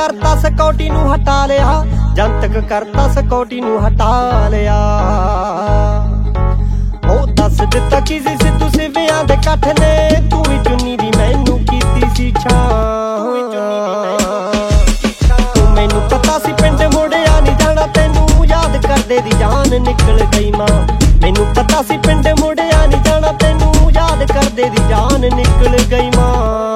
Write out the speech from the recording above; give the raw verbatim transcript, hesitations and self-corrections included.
ਕਰਤਾ ਸਿਕਿਉਰਟੀ ਨੂੰ ਹਟਾ ਲਿਆ, ਜਨਤਕ ਕਰਤਾ ਸਿਕਿਉਰਟੀ ਨੂੰ ਹਟਾ ਲਿਆ। ਉਹ ਦੱਸ ਦਿੱਤਾ ਕੀ ਸੀ ਸਿੱਧੂ ਸਿਵਿਆਂ ਦੇ ਇਕੱਠ ਨੇ, ਤੂੰ ਵੀ ਚੁੰਨੀ ਦੀ ਮੈਨੂੰ ਕੀਤੀ ਸੀ ਛਾਂ। ਤੂੰ ਮੈਨੂੰ ਪਤਾ ਸੀ ਪਿੰਡ ਮੁੜਿਆ ਨੀ ਜਾਣਾ, ਤੈਨੂੰ ਯਾਦ ਕਰਦੇ ਦੀ ਜਾਨ ਨਿਕਲ ਗਈ ਮਾਂ। ਮੈਨੂੰ ਪਤਾ ਸੀ ਪਿੰਡ ਮੁੜਿਆ ਨੀ ਜਾਣਾ, ਤੈਨੂੰ ਯਾਦ ਕਰਦੇ ਦੀ ਜਾਨ ਨਿਕਲ ਗਈ ਮਾਂ।